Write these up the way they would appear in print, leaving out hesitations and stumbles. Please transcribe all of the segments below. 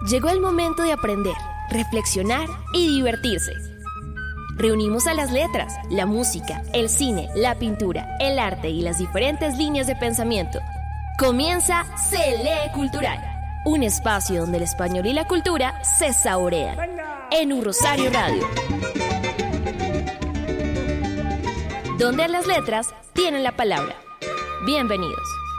Llegó el momento de aprender, reflexionar y divertirse. Reunimos a las letras, la música, el cine, la pintura, el arte y las diferentes líneas de pensamiento. Comienza Se Lee Cultural, un espacio donde el español y la cultura se saborean. En Un Rosario Radio, donde las letras tienen la palabra. Bienvenidos.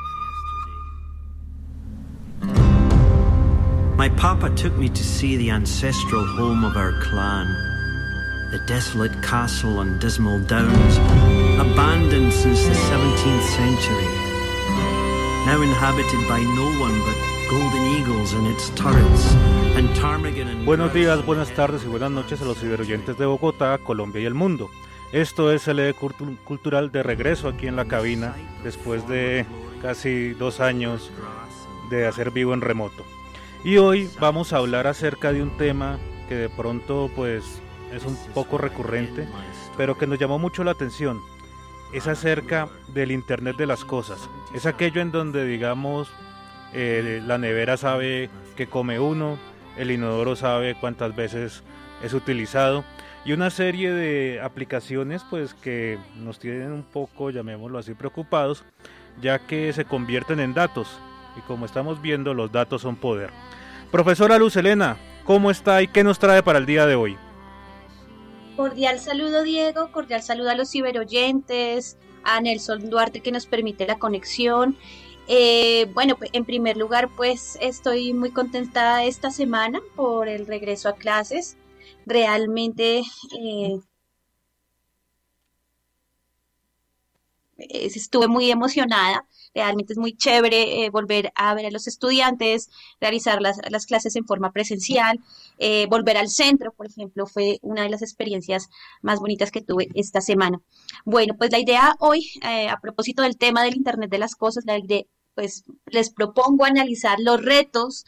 My papa took me to see the ancestral home of our clan, the desolate castle on Dismal Downs, abandoned since the 17th century, now inhabited by no one but golden eagles in its turrets, and ptarmigan and... Buenos días, buenas tardes y buenas noches a los ciberoyentes de Bogotá, Colombia y el mundo. Esto es el Cultural de regreso aquí en la cabina, después de casi 2 años de hacer vivo en remoto. Y hoy vamos a hablar acerca de un tema que de pronto pues es un poco recurrente, pero que nos llamó mucho la atención. Es acerca del Internet de las cosas. Es aquello en donde, digamos, la nevera sabe qué come uno, el inodoro sabe cuántas veces es utilizado, y una serie de aplicaciones pues que nos tienen un poco, llamémoslo así, preocupados, ya que se convierten en datos, y como estamos viendo, los datos son poder. Profesora Luz Helena, ¿cómo está y qué nos trae para el día de hoy? Cordial saludo, Diego, cordial saludo a los ciberoyentes, a Nelson Duarte que nos permite la conexión. Bueno, pues en primer lugar, pues estoy muy contenta esta semana por el regreso a clases. Realmente estuve muy emocionada. Realmente es muy chévere volver a ver a los estudiantes, realizar las clases en forma presencial, volver al centro, por ejemplo, fue una de las experiencias más bonitas que tuve esta semana. Bueno, pues la idea hoy, a propósito del tema del Internet de las cosas, pues les propongo analizar los retos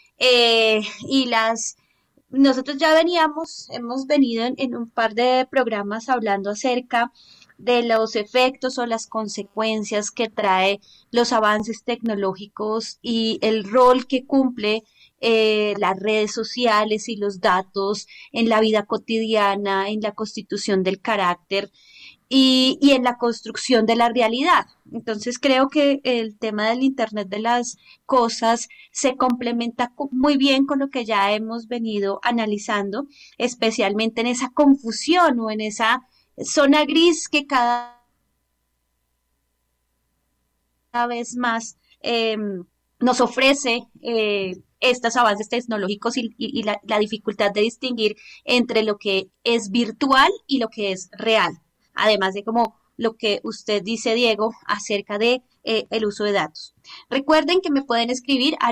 nosotros ya hemos venido en un par de programas hablando acerca de los efectos o las consecuencias que trae los avances tecnológicos y el rol que cumple las redes sociales y los datos en la vida cotidiana, en la constitución del carácter y en la construcción de la realidad. Entonces creo que el tema del Internet de las cosas se complementa muy bien con lo que ya hemos venido analizando, especialmente en esa confusión o en esa zona gris que cada vez más nos ofrece estos avances tecnológicos y la dificultad de distinguir entre lo que es virtual y lo que es real. Además de como lo que usted dice, Diego, acerca de el uso de datos. Recuerden que me pueden escribir a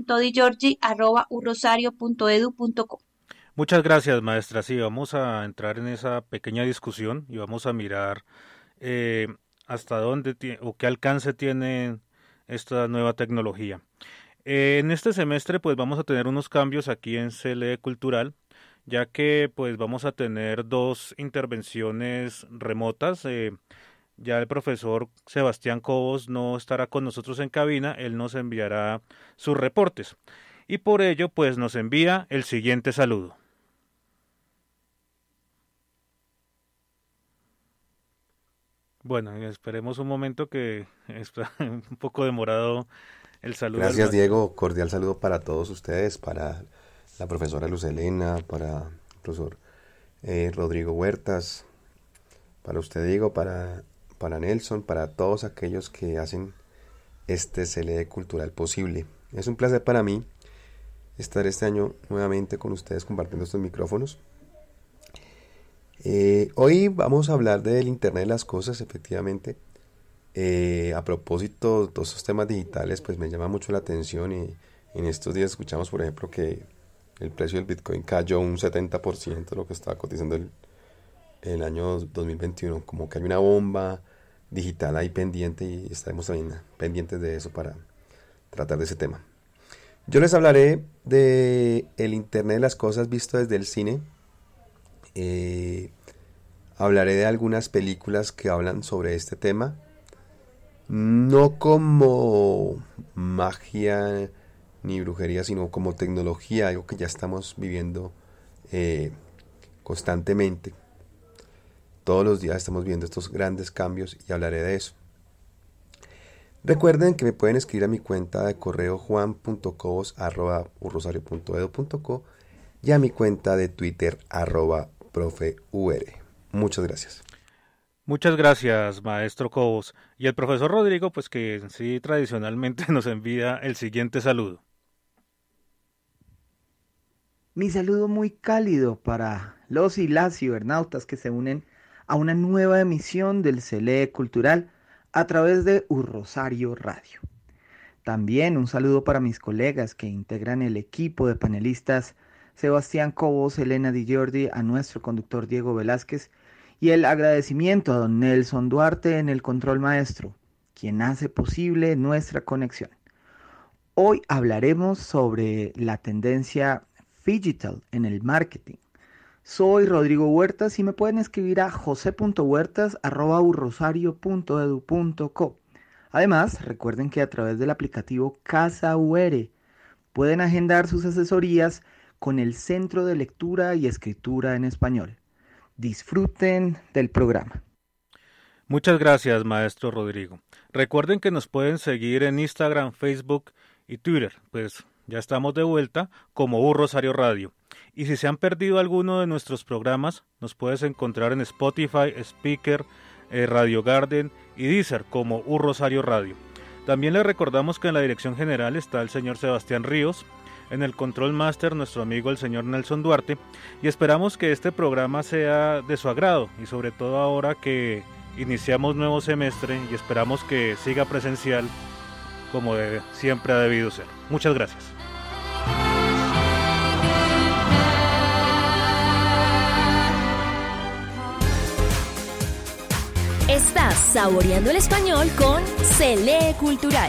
luz.digiorgi@urrosario.edu.co. Muchas gracias, maestra. Sí, vamos a entrar en esa pequeña discusión y vamos a mirar hasta dónde o qué alcance tiene esta nueva tecnología. En este semestre pues vamos a tener unos cambios aquí en CLE Cultural, ya que pues vamos a tener 2 intervenciones remotas. Ya el profesor Sebastián Cobos no estará con nosotros en cabina, él nos enviará sus reportes y por ello pues nos envía el siguiente saludo. Bueno, esperemos un momento que está un poco demorado el saludo. Gracias, Diego. Cordial saludo para todos ustedes, para la profesora Luz Helena, para el profesor Rodrigo Huertas, para usted, Diego, para Nelson, para todos aquellos que hacen este CLE Cultural posible. Es un placer para mí estar este año nuevamente con ustedes compartiendo estos micrófonos. Hoy vamos a hablar del Internet de las cosas, efectivamente. A propósito de todos estos temas digitales, pues me llama mucho la atención y en estos días escuchamos, por ejemplo, que el precio del Bitcoin cayó un 70% de lo que estaba cotizando el año 2021. Como que hay una bomba digital ahí pendiente y estaremos también pendientes de eso para tratar de ese tema. Yo les hablaré de el Internet de las cosas visto desde el cine. Hablaré de algunas películas que hablan sobre este tema, no como magia ni brujería, sino como tecnología, algo que ya estamos viviendo constantemente. Todos los días estamos viendo estos grandes cambios y hablaré de eso. Recuerden que me pueden escribir a mi cuenta de correo juan.cobos@urrosario.edu.co y a mi cuenta de Twitter @profeur. Muchas gracias. Muchas gracias, maestro Cobos. Y el profesor Rodrigo, pues que sí tradicionalmente nos envía el siguiente saludo. Mi saludo muy cálido para los y las cibernautas que se unen a una nueva emisión del CLE Cultural a través de Urrosario Radio. También un saludo para mis colegas que integran el equipo de panelistas Sebastián Cobos, Elena Di Giordi, a nuestro conductor Diego Velázquez y el agradecimiento a don Nelson Duarte en el control maestro, quien hace posible nuestra conexión. Hoy hablaremos sobre la tendencia digital en el marketing. Soy Rodrigo Huertas y me pueden escribir a jose.huertas@urrosario.edu.co. Además, recuerden que a través del aplicativo Casa UR pueden agendar sus asesorías con el Centro de Lectura y Escritura en Español. Disfruten del programa. Muchas gracias, maestro Rodrigo. Recuerden que nos pueden seguir en Instagram, Facebook y Twitter, pues ya estamos de vuelta como Urrosario Radio. Y si se han perdido alguno de nuestros programas, nos puedes encontrar en Spotify, Spreaker, Radio Garden y Deezer como Urrosario Radio. También les recordamos que en la dirección general está el señor Sebastián Ríos, en el Control Master nuestro amigo el señor Nelson Duarte, y esperamos que este programa sea de su agrado, y sobre todo ahora que iniciamos nuevo semestre y esperamos que siga presencial como siempre ha debido ser. Muchas gracias. Estás saboreando el español con CLE Cultural.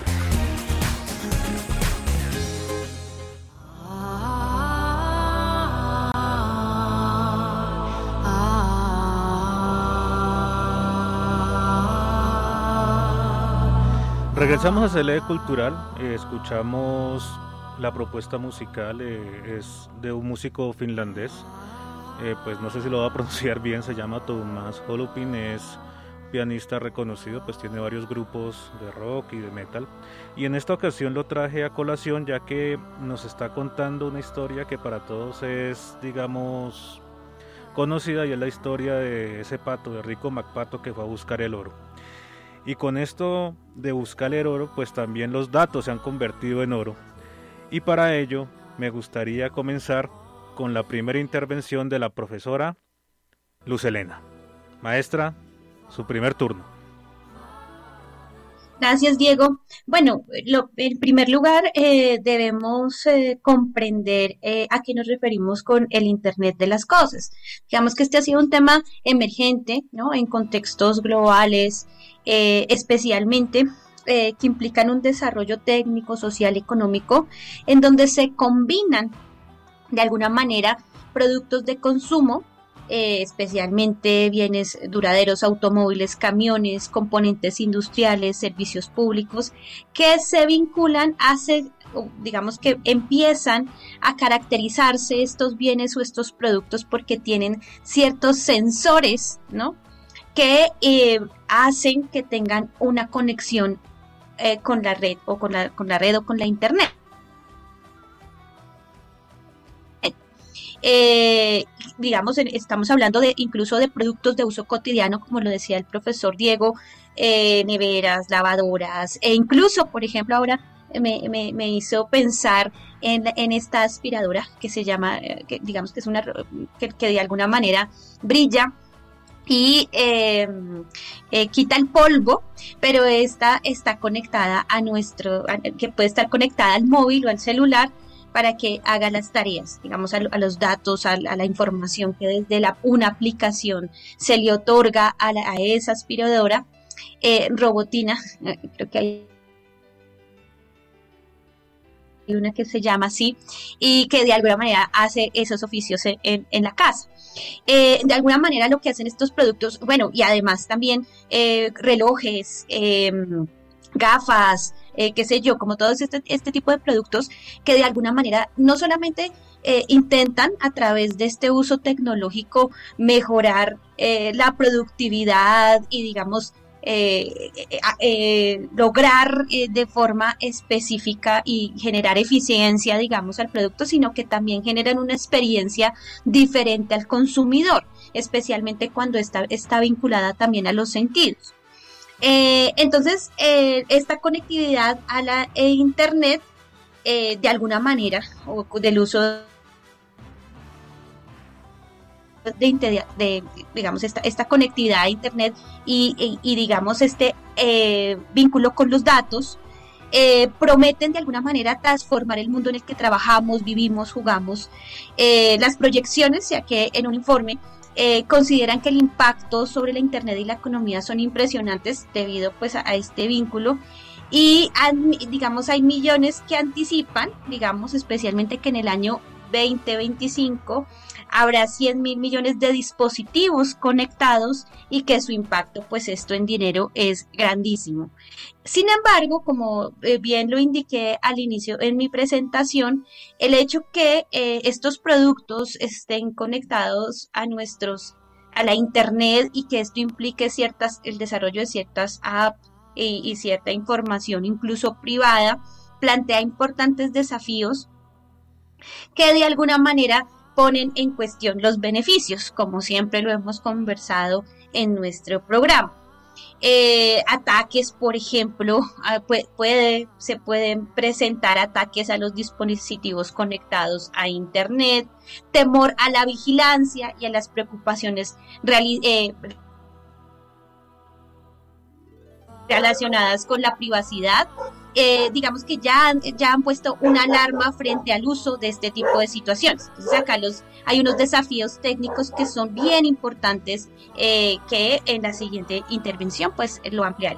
Regresamos a CLE Cultural, escuchamos la propuesta musical, es de un músico finlandés, pues no sé si lo voy a pronunciar bien, se llama Tuomas Holopin, es pianista reconocido, pues tiene varios grupos de rock y de metal, y en esta ocasión lo traje a colación ya que nos está contando una historia que para todos es, digamos, conocida, y es la historia de ese pato, de Rico McPato, que fue a buscar el oro. Y con esto de buscar el oro, pues también los datos se han convertido en oro. Y para ello me gustaría comenzar con la primera intervención de la profesora Luz Helena. Maestra, su primer turno. Gracias, Diego. Bueno, en primer lugar, debemos comprender a qué nos referimos con el Internet de las cosas. Digamos que este ha sido un tema emergente, ¿no?, en contextos globales, especialmente que implican un desarrollo técnico, social, económico, en donde se combinan de alguna manera productos de consumo, especialmente bienes duraderos, automóviles, camiones, componentes industriales, servicios públicos, que se vinculan digamos que empiezan a caracterizarse estos bienes o estos productos porque tienen ciertos sensores, ¿no?, que hacen que tengan una conexión con la red o con la red o con la internet. Digamos, estamos hablando incluso de productos de uso cotidiano, como lo decía el profesor Diego, neveras, lavadoras, e incluso, por ejemplo, ahora me hizo pensar en esta aspiradora que se llama, que digamos que es una que de alguna manera brilla y quita el polvo, pero esta está conectada que puede estar conectada al móvil o al celular para que haga las tareas, digamos, a los datos, a la información que desde una aplicación se le otorga a esa aspiradora, robotina, creo que hay una que se llama así, y que de alguna manera hace esos oficios en la casa. De alguna manera lo que hacen estos productos, bueno, y además también relojes, gafas, qué sé yo, como todos este tipo de productos que de alguna manera no solamente intentan a través de este uso tecnológico mejorar la productividad y digamos lograr de forma específica y generar eficiencia, digamos, al producto, sino que también generan una experiencia diferente al consumidor, especialmente cuando está vinculada también a los sentidos. Entonces, esta conectividad a la Internet, de alguna manera, o del uso de digamos, esta conectividad a Internet y digamos, vínculo con los datos, prometen de alguna manera transformar el mundo en el que trabajamos, vivimos, jugamos. Las proyecciones, ya que en un informe consideran que el impacto sobre la Internet y la economía son impresionantes debido pues a este vínculo. Y digamos, hay millones que anticipan, digamos, especialmente que en el año 2025 habrá 100.000 millones de dispositivos conectados y que su impacto, pues esto en dinero es grandísimo. Sin embargo, como bien lo indiqué al inicio en mi presentación, el hecho que estos productos estén conectados a la Internet y que esto implique el desarrollo de ciertas apps y cierta información incluso privada, plantea importantes desafíos que de alguna manera ponen en cuestión los beneficios, como siempre lo hemos conversado en nuestro programa. Ataques, por ejemplo, se pueden presentar ataques a los dispositivos conectados a Internet, temor a la vigilancia y a las preocupaciones relacionadas con la privacidad. Digamos que ya han puesto una alarma frente al uso de este tipo de situaciones. Entonces acá hay unos desafíos técnicos que son bien importantes, que en la siguiente intervención pues lo ampliaré.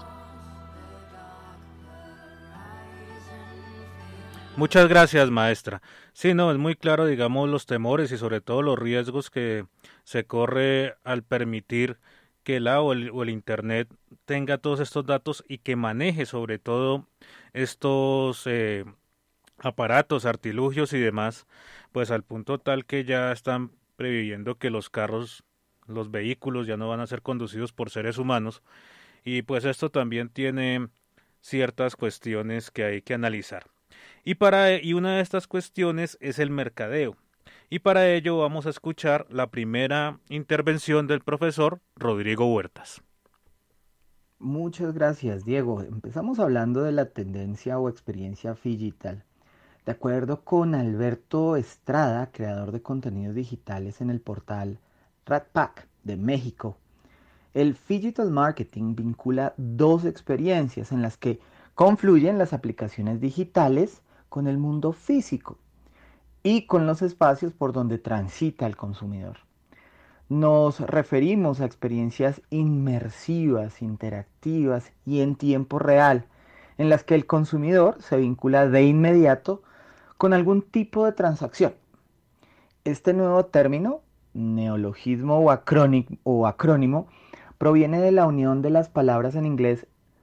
Muchas gracias, maestra. Sí, no, es muy claro, digamos, los temores y sobre todo los riesgos que se corre al permitir que o el Internet tenga todos estos datos y que maneje sobre todo estos aparatos, artilugios y demás, pues al punto tal que ya están previendo que los carros, los vehículos ya no van a ser conducidos por seres humanos, y pues esto también tiene ciertas cuestiones que hay que analizar. Y una de estas cuestiones es el mercadeo. Y para ello vamos a escuchar la primera intervención del profesor Rodrigo Huertas. Muchas gracias, Diego. Empezamos hablando de la tendencia o experiencia phygital. De acuerdo con Alberto Estrada, creador de contenidos digitales en el portal RadPack de México, el phygital marketing vincula dos experiencias en las que confluyen las aplicaciones digitales con el mundo físico y con los espacios por donde transita el consumidor. Nos referimos a experiencias inmersivas, interactivas y en tiempo real, en las que el consumidor se vincula de inmediato con algún tipo de transacción. Este nuevo término, neologismo o acrónimo, proviene de la unión de las palabras en inglés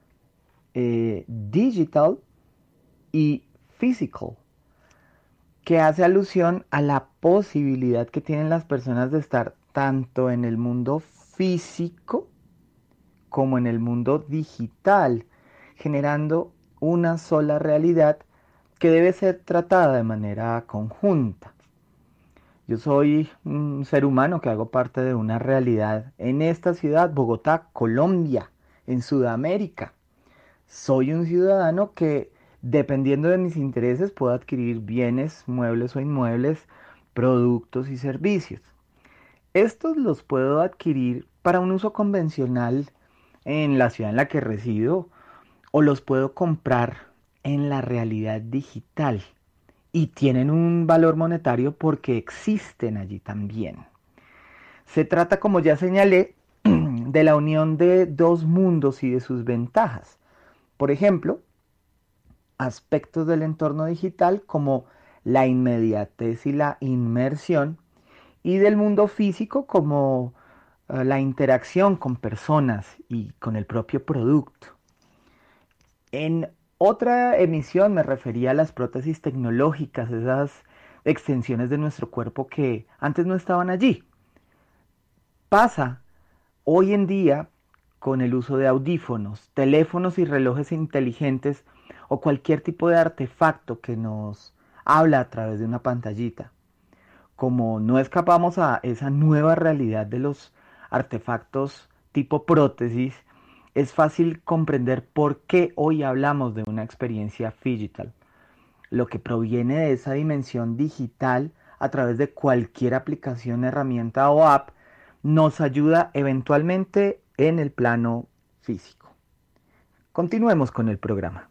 digital y physical, que hace alusión a la posibilidad que tienen las personas de estar tanto en el mundo físico como en el mundo digital, generando una sola realidad que debe ser tratada de manera conjunta. Yo soy un ser humano que hago parte de una realidad en esta ciudad, Bogotá, Colombia, en Sudamérica. Soy un ciudadano que, dependiendo de mis intereses, puedo adquirir bienes, muebles o inmuebles, productos y servicios. Estos los puedo adquirir para un uso convencional en la ciudad en la que resido, o los puedo comprar en la realidad digital y tienen un valor monetario porque existen allí también. Se trata, como ya señalé, de la unión de dos mundos y de sus ventajas. Por ejemplo, aspectos del entorno digital como la inmediatez y la inmersión, y del mundo físico como la interacción con personas y con el propio producto. En Otra emisión me refería a las prótesis tecnológicas, esas extensiones de nuestro cuerpo que antes no estaban allí. Pasa hoy en día con el uso de audífonos, teléfonos y relojes inteligentes o cualquier tipo de artefacto que nos habla a través de una pantallita. Como no escapamos a esa nueva realidad de los artefactos tipo prótesis, es fácil comprender por qué hoy hablamos de una experiencia digital. Lo que proviene de esa dimensión digital a través de cualquier aplicación, herramienta o app nos ayuda eventualmente en el plano físico. Continuemos con el programa.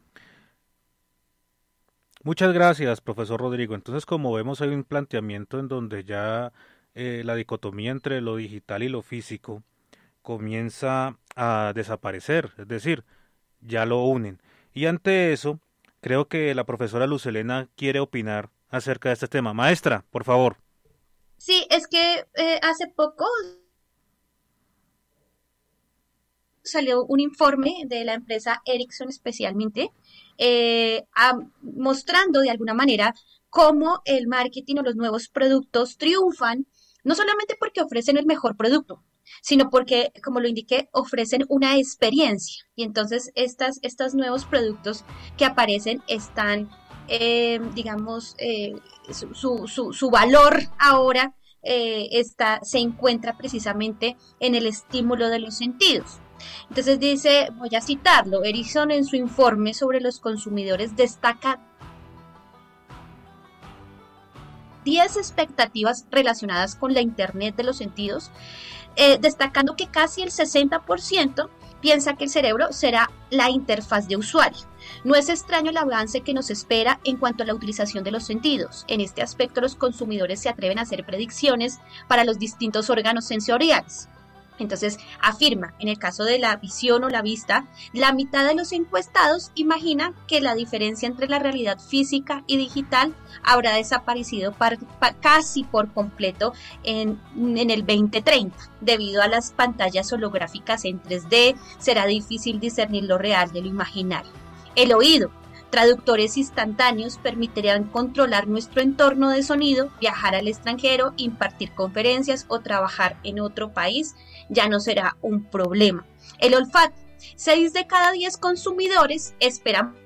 Muchas gracias, profesor Rodrigo. Entonces, como vemos, hay un planteamiento en donde ya la dicotomía entre lo digital y lo físico comienza a desaparecer, es decir, ya lo unen. Y ante eso, creo que la profesora Luz Helena quiere opinar acerca de este tema. Maestra, por favor. Sí, es que hace poco salió un informe de la empresa Ericsson especialmente, mostrando de alguna manera cómo el marketing o los nuevos productos triunfan, no solamente porque ofrecen el mejor producto, sino porque, como lo indiqué, ofrecen una experiencia. Y entonces estos nuevos productos que aparecen están, digamos, su valor ahora se encuentra precisamente en el estímulo de los sentidos. Entonces dice, voy a citarlo, Ericsson en su informe sobre los consumidores destaca 10 expectativas relacionadas con la Internet de los sentidos, destacando que casi el 60% piensa que el cerebro será la interfaz de usuario. No es extraño el avance que nos espera en cuanto a la utilización de los sentidos. En este aspecto, los consumidores se atreven a hacer predicciones para los distintos órganos sensoriales. Entonces, afirma, en el caso de la visión o la vista, la mitad de los encuestados imagina que la diferencia entre la realidad física y digital habrá desaparecido casi por completo en el 2030. Debido a las pantallas holográficas en 3D, será difícil discernir lo real de lo imaginario. El oído. Traductores instantáneos permitirán controlar nuestro entorno de sonido, viajar al extranjero, impartir conferencias o trabajar en otro país. Ya no será un problema. El olfato. 6 de cada 10 consumidores esperan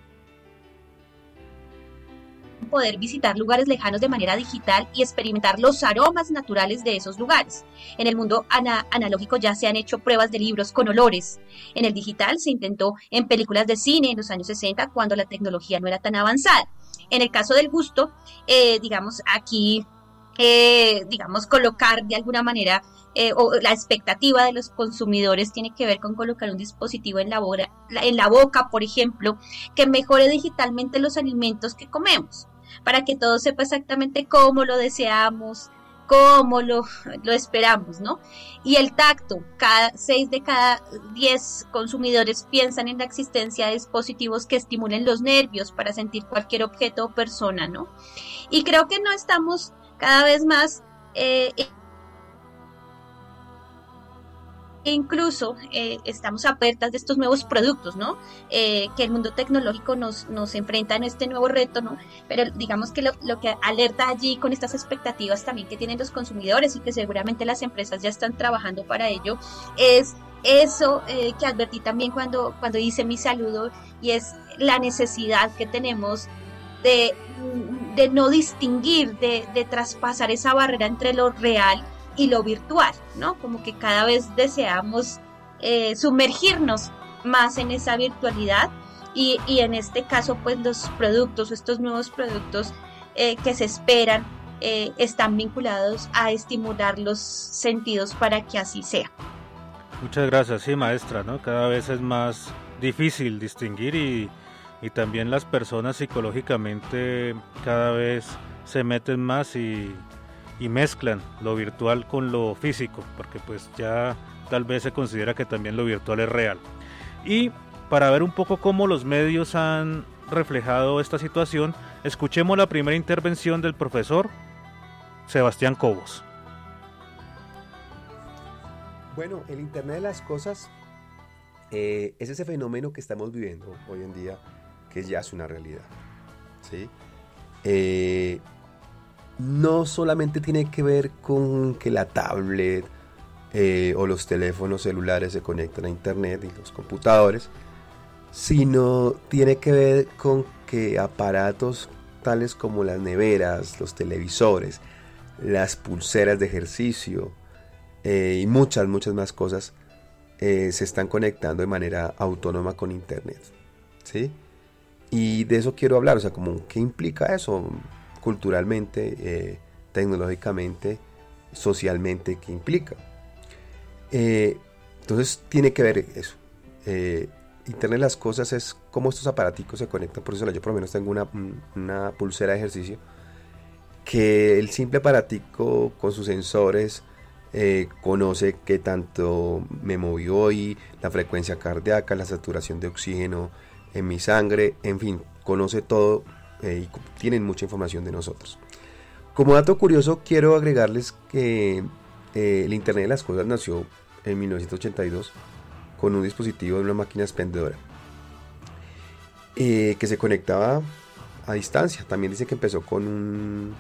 poder visitar lugares lejanos de manera digital y experimentar los aromas naturales de esos lugares. En el mundo analógico ya se han hecho pruebas de libros con olores. En el digital se intentó en películas de cine en los años 60 cuando la tecnología no era tan avanzada. En el caso del gusto, digamos aquí, colocar de alguna manera o la expectativa de los consumidores tiene que ver con colocar un dispositivo en la boca, por ejemplo, que mejore digitalmente los alimentos que comemos, para que todo sepa exactamente cómo lo deseamos, cómo lo esperamos, ¿no? Y el tacto, 6 de cada 10 consumidores piensan en la existencia de dispositivos que estimulen los nervios para sentir cualquier objeto o persona, ¿no? Y creo que no estamos cada vez más incluso estamos apertas de estos nuevos productos, ¿no? Que el mundo tecnológico nos enfrenta en este nuevo reto, ¿no? Pero digamos que lo que alerta allí con estas expectativas también que tienen los consumidores y que seguramente las empresas ya están trabajando para ello, es eso que advertí también cuando hice mi saludo, y es la necesidad que tenemos de no distinguir, de traspasar esa barrera entre lo real y lo virtual, ¿no? Como que cada vez deseamos sumergirnos más en esa virtualidad y en este caso pues los productos, estos nuevos productos que se esperan están vinculados a estimular los sentidos para que así sea. Muchas gracias, sí, maestra, ¿no? Cada vez es más difícil distinguir y también las personas psicológicamente cada vez se meten más y mezclan lo virtual con lo físico, porque pues ya tal vez se considera que también lo virtual es real. Y para ver un poco cómo los medios han reflejado esta situación, escuchemos la primera intervención del profesor Sebastián Cobos. Bueno, el Internet de las cosas es ese fenómeno que estamos viviendo hoy en día que ya es una realidad, ¿sí? No solamente tiene que ver con que la tablet o los teléfonos celulares se conectan a internet y los computadores, sino tiene que ver con que aparatos tales como las neveras, los televisores, las pulseras de ejercicio y muchas más cosas se están conectando de manera autónoma con internet, ¿sí? Y de eso quiero hablar, o sea, como qué implica eso culturalmente, tecnológicamente, socialmente, qué implica. Entonces tiene que ver eso. Internet de las cosas es cómo estos aparaticos se conectan. Por eso yo por lo menos tengo una pulsera de ejercicio, que el simple aparatico con sus sensores conoce qué tanto me moví hoy, la frecuencia cardíaca, la saturación de oxígeno en mi sangre, en fin, conoce todo y tienen mucha información de nosotros. Como dato curioso, quiero agregarles que el Internet de las cosas nació en 1982 con un dispositivo de una máquina expendedora que se conectaba a distancia. También dice que empezó con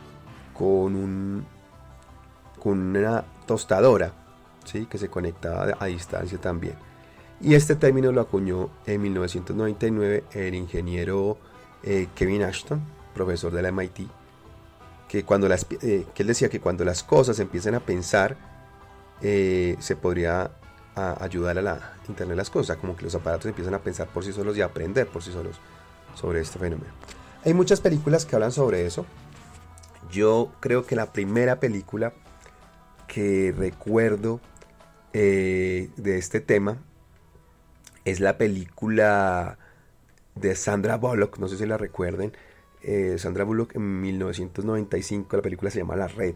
una tostadora, ¿sí? Que se conectaba a distancia también. Y este término lo acuñó en 1999 el ingeniero Kevin Ashton, profesor de la MIT, que él decía que cuando las cosas empiezan a pensar, se podría ayudar a la Internet de las cosas, como que los aparatos empiezan a pensar por sí solos y a aprender por sí solos sobre este fenómeno. Hay muchas películas que hablan sobre eso. Yo creo que la primera película que recuerdo de este tema es la película de Sandra Bullock, no sé si la recuerden. Sandra Bullock en 1995, la película se llama La Red.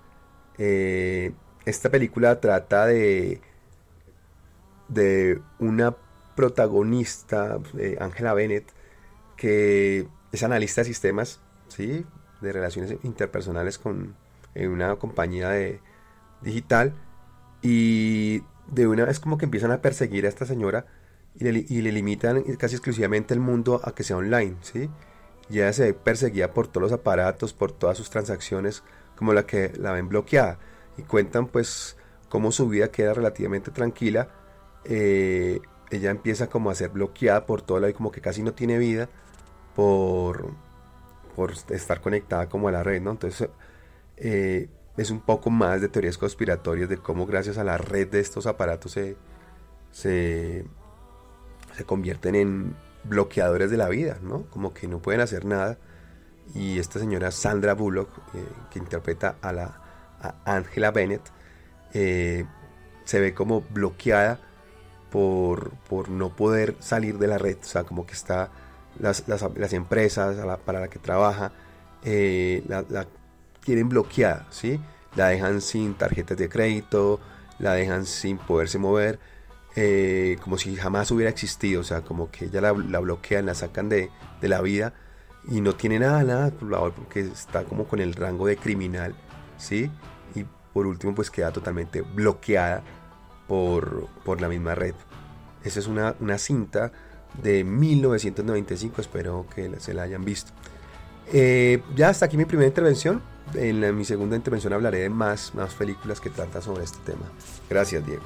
Esta película trata de una protagonista, Angela Bennett, que es analista de sistemas, ¿sí? De relaciones interpersonales en una compañía digital, y de una vez como que empiezan a perseguir a esta señora y le limitan casi exclusivamente el mundo a que sea online, ¿sí? Y ella se ve perseguida por todos los aparatos, por todas sus transacciones, como la que la ven bloqueada, y cuentan pues cómo su vida queda relativamente tranquila. Ella empieza como a ser bloqueada por todo lado y como que casi no tiene vida por estar conectada como a la red, ¿no? Entonces es un poco más de teorías conspiratorias de cómo gracias a la red de estos aparatos se convierten en bloqueadores de la vida, ¿no? Como que no pueden hacer nada. Y esta señora Sandra Bullock, que interpreta a Angela Bennett, se ve como bloqueada por no poder salir de la red. O sea, como que está las empresas para la que trabaja la quieren bloqueada, ¿sí? La dejan sin tarjetas de crédito, la dejan sin poderse mover, como si jamás hubiera existido. O sea, como que ella la bloquean, la sacan de la vida y no tiene nada porque está como con el rango de criminal, ¿sí? Y por último pues queda totalmente bloqueada por la misma red. Esa es una cinta de 1995, espero que se la hayan visto. Ya hasta aquí mi primera intervención. En mi segunda intervención hablaré de más películas que tratan sobre este tema. Gracias, Diego.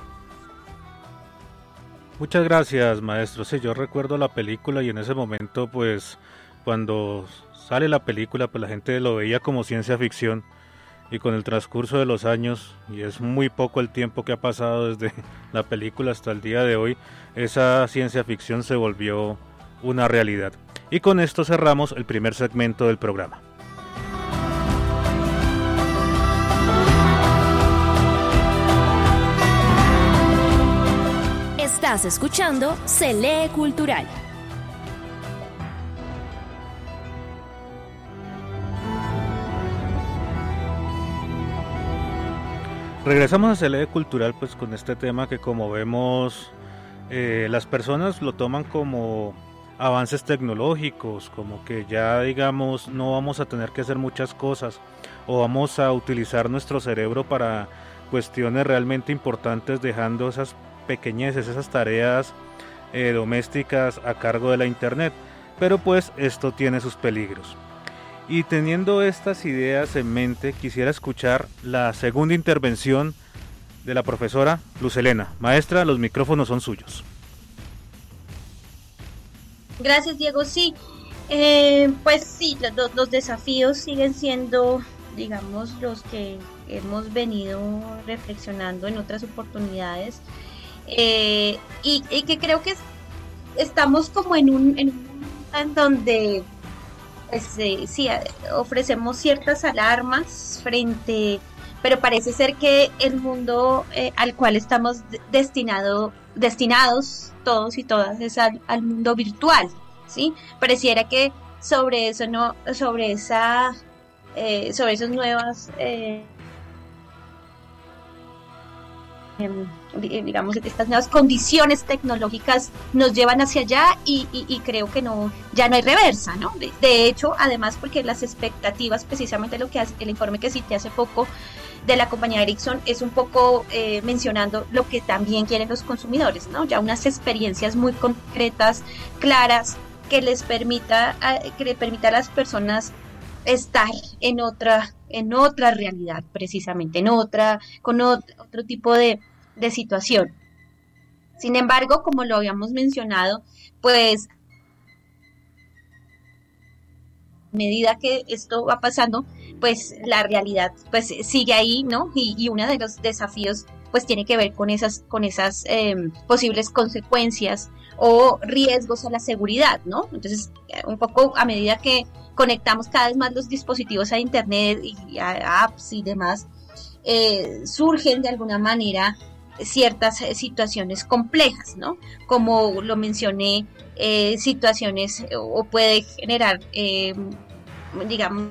Muchas gracias, maestro. Sí, yo recuerdo la película y en ese momento pues cuando sale la película pues la gente lo veía como ciencia ficción, y con el transcurso de los años, y es muy poco el tiempo que ha pasado desde la película hasta el día de hoy, esa ciencia ficción se volvió una realidad. Y con esto cerramos el primer segmento del programa. Estás escuchando Se Lee Cultural. Regresamos a Se Lee Cultural pues con este tema que, como vemos, las personas lo toman como avances tecnológicos, como que ya digamos no vamos a tener que hacer muchas cosas o vamos a utilizar nuestro cerebro para cuestiones realmente importantes, dejando esas pequeñeces, esas tareas domésticas a cargo de la internet. pero pues esto tiene sus peligros. Y teniendo estas ideas en mente, quisiera escuchar la segunda intervención de la profesora Luz Helena. Maestra, los micrófonos son suyos. Gracias, Diego. Sí, pues sí, los desafíos siguen siendo, digamos, los que hemos venido reflexionando en otras oportunidades, y que creo que estamos como en en donde pues, sí, ofrecemos ciertas alarmas pero parece ser que el mundo al cual estamos destinados todos y todas es al mundo virtual, ¿sí? Pareciera que sobre eso no, sobre esas nuevas digamos, estas nuevas condiciones tecnológicas nos llevan hacia allá y creo que ya no hay reversa, ¿no? De hecho, además, porque las expectativas, precisamente lo que hace el informe que cité hace poco de la compañía Ericsson, es un poco mencionando lo que también quieren los consumidores, ¿no? Ya unas experiencias muy concretas, claras, que le permita a las personas estar en otra realidad, precisamente, con otro tipo de situación. Sin embargo, como lo habíamos mencionado, pues a medida que esto va pasando, pues la realidad pues sigue ahí, ¿no? Y uno de los desafíos pues tiene que ver con esas posibles consecuencias o riesgos a la seguridad, ¿no? Entonces, un poco a medida que conectamos cada vez más los dispositivos a internet y a apps y demás, surgen de alguna manera ciertas situaciones complejas, ¿no? Como lo mencioné, situaciones o puede generar, digamos,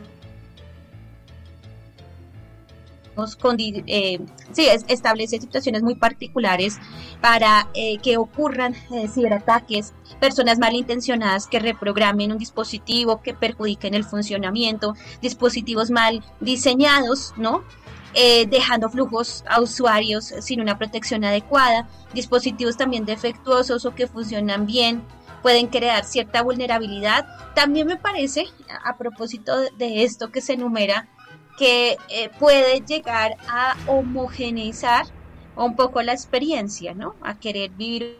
establece situaciones muy particulares para que ocurran ciberataques, personas malintencionadas que reprogramen un dispositivo, que perjudiquen el funcionamiento, dispositivos mal diseñados, ¿no? Dejando flujos a usuarios sin una protección adecuada, dispositivos también defectuosos o que funcionan bien, pueden crear cierta vulnerabilidad. También me parece, a propósito de esto que se enumera, que puede llegar a homogeneizar un poco la experiencia, ¿no? A querer vivir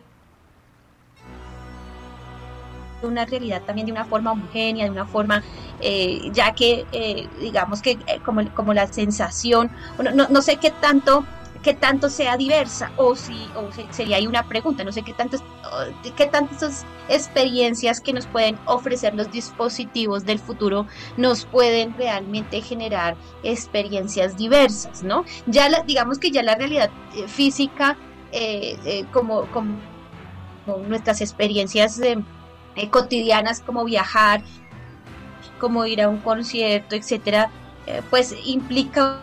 una realidad también de una forma homogénea, de una forma, ya que digamos que como la sensación, no sé qué tanto sea diversa, o sería ahí una pregunta, no sé qué tantas experiencias que nos pueden ofrecer los dispositivos del futuro nos pueden realmente generar experiencias diversas, ¿no? Digamos que ya la realidad física, como nuestras experiencias cotidianas, como viajar, como ir a un concierto, etcétera, pues implica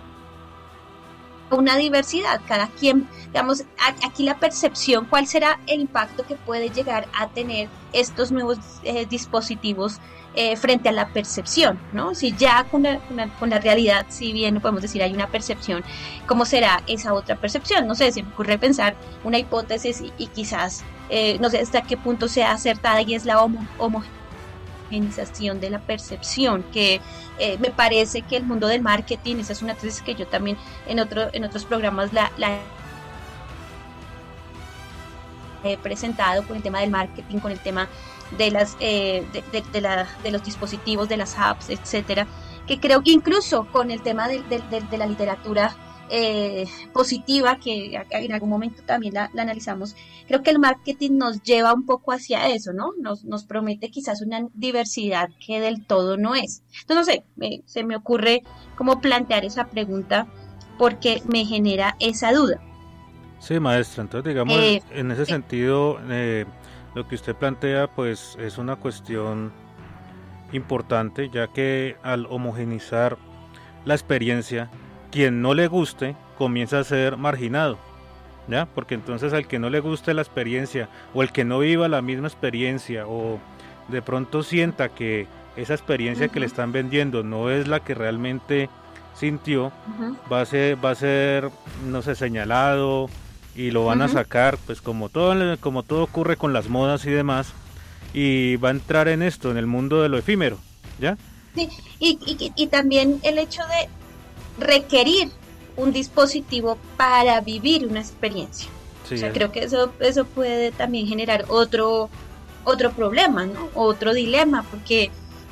una diversidad. Cada quien, digamos, aquí la percepción, cuál será el impacto que puede llegar a tener estos nuevos dispositivos frente a la percepción, ¿no? Si ya con la realidad, si bien podemos decir hay una percepción, ¿cómo será esa otra percepción? No sé, se me ocurre pensar una hipótesis y quizás, no sé hasta qué punto sea acertada, y es la homogenización de la percepción, que me parece que el mundo del marketing, esa es una tesis que yo también en otros programas la he presentado, con el tema del marketing, con el tema de los dispositivos, de las apps, etcétera, que creo que incluso con el tema de la literatura positiva, que en algún momento también la analizamos, creo que el marketing nos lleva un poco hacia eso, ¿no? Nos promete quizás una diversidad que del todo no es. Entonces, no sé, se me ocurre cómo plantear esa pregunta porque me genera esa duda. Sí, maestra, entonces digamos, en ese sentido, lo que usted plantea pues es una cuestión importante, ya que al homogenizar la experiencia, quien no le guste comienza a ser marginado, ¿ya? Porque entonces al que no le guste la experiencia, o el que no viva la misma experiencia, o de pronto sienta que esa experiencia que le están vendiendo no es la que realmente sintió, va a ser, no sé, señalado, y lo van a sacar, pues como todo ocurre con las modas y demás, y va a entrar en esto, en el mundo de lo efímero, ¿ya? Sí, y también el hecho de requerir un dispositivo para vivir una experiencia. Sí, o sea, creo que eso puede también generar otro problema, ¿no? Otro dilema, porque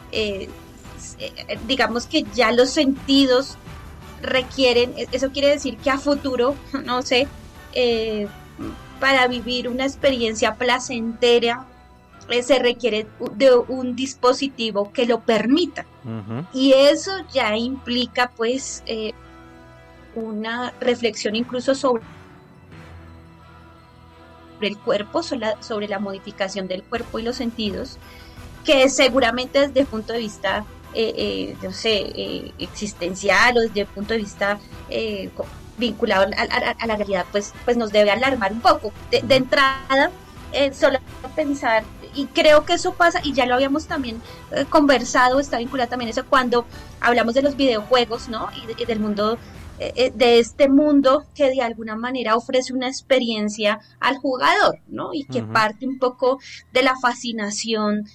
digamos que ya los sentidos requieren, eso quiere decir que a futuro, no sé, para vivir una experiencia placentera, se requiere de un dispositivo que lo permita. uh-huh. Y eso ya implica pues una reflexión incluso sobre el cuerpo, sobre la modificación del cuerpo y los sentidos, que seguramente desde el punto de vista no sé, existencial o desde el punto de vista vinculado a la realidad, pues nos debe alarmar un poco. De entrada, solo pensar, y creo que eso pasa, y ya lo habíamos también conversado, está vinculado también eso cuando hablamos de los videojuegos, ¿no? Y del mundo, de este mundo que de alguna manera ofrece una experiencia al jugador, ¿no? Y que parte un poco de la fascinación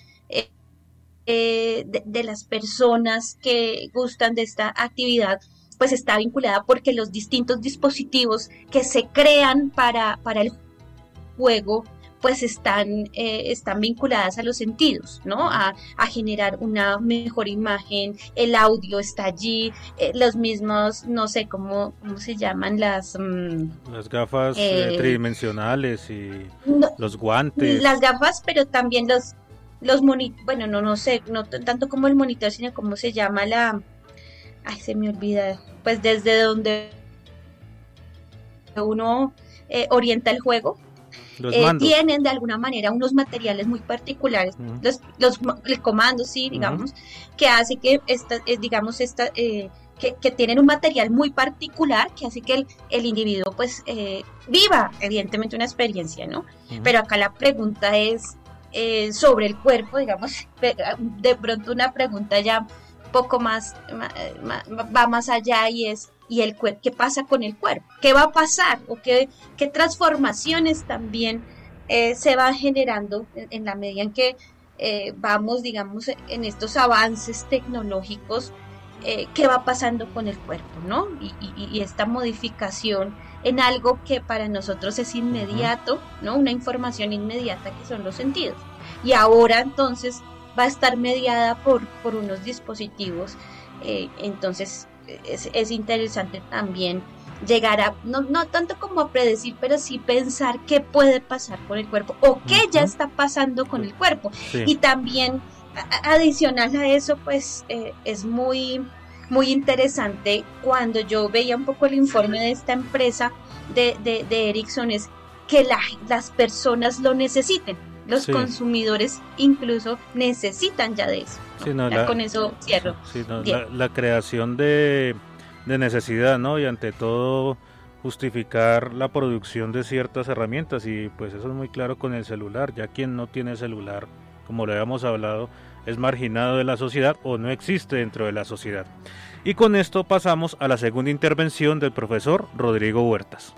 de las personas que gustan de esta actividad, pues está vinculada porque los distintos dispositivos que se crean para el juego pues están vinculadas a los sentidos, ¿no? A generar una mejor imagen, el audio está allí, los mismos, no sé cómo se llaman las gafas tridimensionales y los guantes. Las gafas, pero también los monitores, bueno, no sé, no tanto como el monitor, sino cómo se llama se me olvida, pues desde donde uno orienta el juego. Tienen de alguna manera unos materiales muy particulares, el comando, sí, digamos, que hace que que tienen un material muy particular que hace que el individuo pues viva evidentemente una experiencia, ¿no? Pero acá la pregunta es sobre el cuerpo, digamos, de pronto una pregunta ya un poco más va más allá, y es el cuerpo, ¿qué pasa con el cuerpo? ¿Qué va a pasar? ¿O qué transformaciones también se van generando en la medida en que vamos, digamos, en estos avances tecnológicos? ¿Qué va pasando con el cuerpo, ¿no? Y esta modificación en algo que para nosotros es inmediato, ¿no? Una información inmediata que son los sentidos. Y ahora entonces va a estar mediada por unos dispositivos, entonces es interesante también llegar a, no tanto como a predecir, pero sí pensar qué puede pasar con el cuerpo o qué ya está pasando con el cuerpo. Sí. Y también adicional a eso, pues es muy, muy interesante cuando yo veía un poco el informe de esta empresa de Ericsson, es que las personas lo necesiten. Los consumidores incluso necesitan ya de eso, ¿no? Sí, no, con eso cierro. Sí, no, la creación de necesidad, ¿no? Y ante todo justificar la producción de ciertas herramientas, y pues eso es muy claro con el celular. Ya quien no tiene celular, como lo habíamos hablado, es marginado de la sociedad o no existe dentro de la sociedad. Y con esto pasamos a la segunda intervención del profesor Rodrigo Huertas.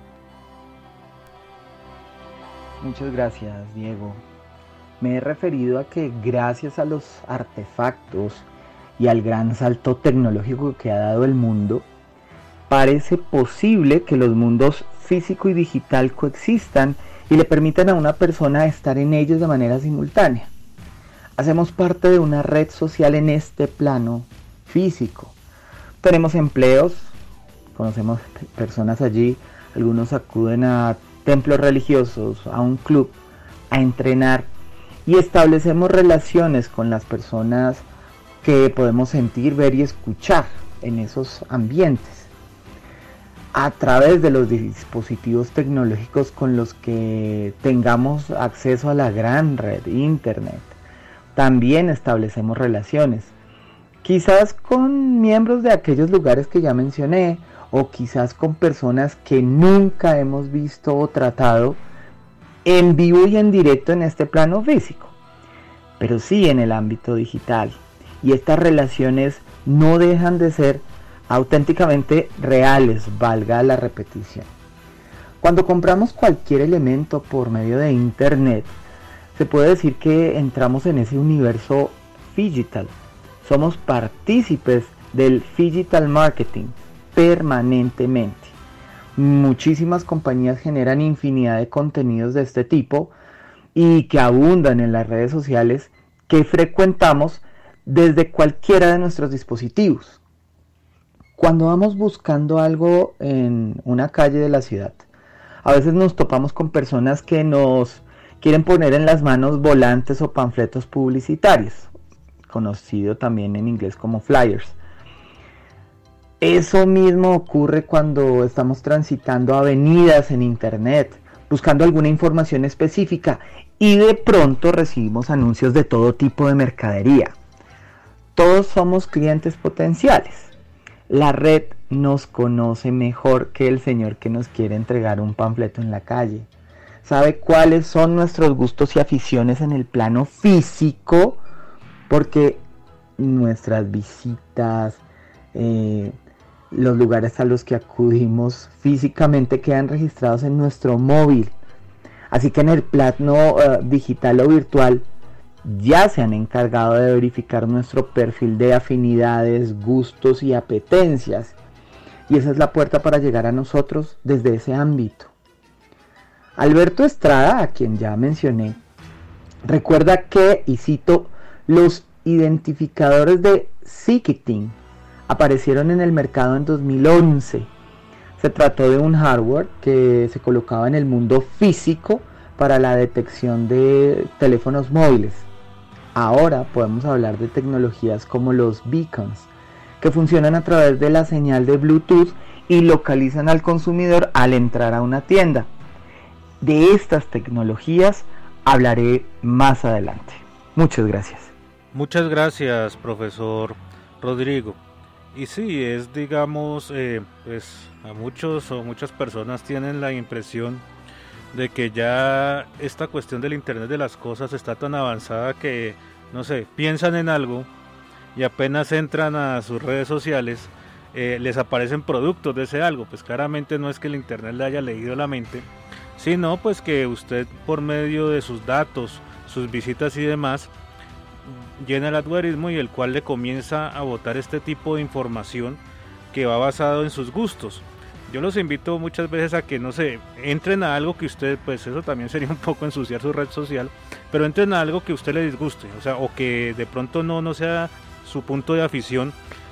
Muchas gracias, Diego. Me he referido a que gracias a los artefactos y al gran salto tecnológico que ha dado el mundo, parece posible que los mundos físico y digital coexistan y le permitan a una persona estar en ellos de manera simultánea. Hacemos parte de una red social en este plano físico. Tenemos empleos, conocemos personas allí, algunos acuden a templos religiosos, a un club, a entrenar, y establecemos relaciones con las personas que podemos sentir, ver y escuchar en esos ambientes a través de los dispositivos tecnológicos con los que tengamos acceso a la gran red internet. También establecemos relaciones, quizás con miembros de aquellos lugares que ya mencioné, o quizás con personas que nunca hemos visto o tratado en vivo y en directo en este plano físico, pero sí en el ámbito digital. Y estas relaciones no dejan de ser auténticamente reales, valga la repetición. Cuando compramos cualquier elemento por medio de internet, se puede decir que entramos en ese universo digital. Somos partícipes del digital marketing permanentemente. Muchísimas compañías generan infinidad de contenidos de este tipo y que abundan en las redes sociales que frecuentamos desde cualquiera de nuestros dispositivos. Cuando vamos buscando algo en una calle de la ciudad, a veces nos topamos con personas que nos quieren poner en las manos volantes o panfletos publicitarios, conocido también en inglés como flyers. Eso mismo ocurre cuando estamos transitando avenidas en internet, buscando alguna información específica y de pronto recibimos anuncios de todo tipo de mercadería. Todos somos clientes potenciales. La red nos conoce mejor que el señor que nos quiere entregar un panfleto en la calle. Sabe cuáles son nuestros gustos y aficiones en el plano físico, porque nuestras visitas, los lugares a los que acudimos físicamente quedan registrados en nuestro móvil. Así que en el plano digital o virtual ya se han encargado de verificar nuestro perfil de afinidades, gustos y apetencias. Y esa es la puerta para llegar a nosotros desde ese ámbito. Alberto Estrada, a quien ya mencioné, recuerda que, y cito, los identificadores de ticketing aparecieron en el mercado en 2011. Se trató de un hardware que se colocaba en el mundo físico para la detección de teléfonos móviles. Ahora podemos hablar de tecnologías como los beacons, que funcionan a través de la señal de Bluetooth y localizan al consumidor al entrar a una tienda. De estas tecnologías hablaré más adelante. Muchas gracias. Muchas gracias, profesor Rodrigo. Y sí, es, digamos, pues a muchos o muchas personas tienen la impresión de que ya esta cuestión del Internet de las cosas está tan avanzada que, no sé, piensan en algo y apenas entran a sus redes sociales, les aparecen productos de ese algo. Pues claramente no es que el Internet le haya leído la mente, sino pues que usted, por medio de sus datos, sus visitas y demás, llena el algoritmo y el cual le comienza a botar este tipo de información que va basado en sus gustos. Yo los invito muchas veces a que, no sé, entren a algo que usted, pues eso también sería un poco ensuciar su red social, pero entren a algo que a usted le disguste, o sea, o que de pronto no sea su punto de afición,